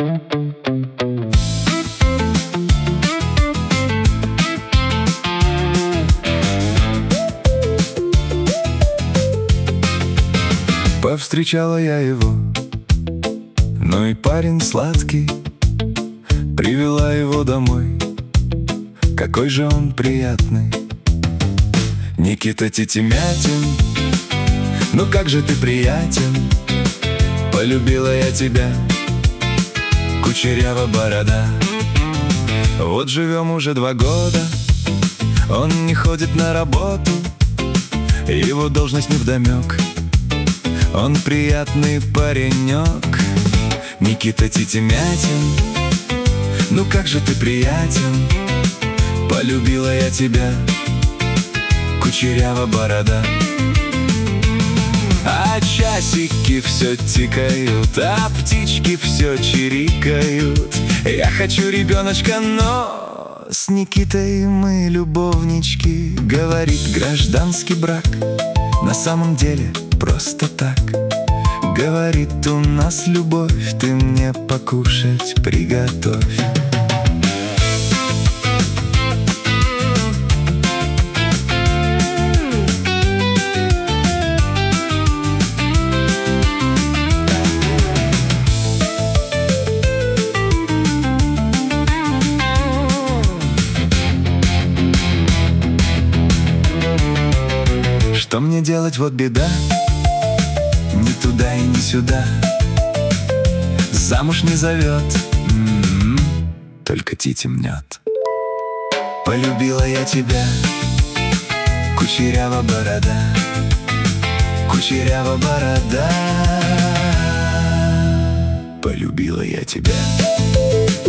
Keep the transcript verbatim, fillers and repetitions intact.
Повстречала я его, ну и парень сладкий. Привела его домой, какой же он приятный. Никита Титимятин, ну как же ты приятен. Полюбила я тебя, кучерява борода. Вот живем уже два года, он не ходит на работу, его должность невдомек. Он приятный паренек, Никита Титимятин, ну как же ты приятен. Полюбила я тебя, кучерява борода. А часики все тикают, а птички все чирикают. Я хочу ребеночка, но с Никитой мы любовнички. Говорит, гражданский брак на самом деле просто так. Говорит, у нас любовь, ты мне покушать приготовь. Что мне делать, вот беда, ни туда и ни сюда. Замуж не зовет, м-м-м, только Тити мнет. Полюбила я тебя, кучерява борода, кучерява борода. Полюбила я тебя.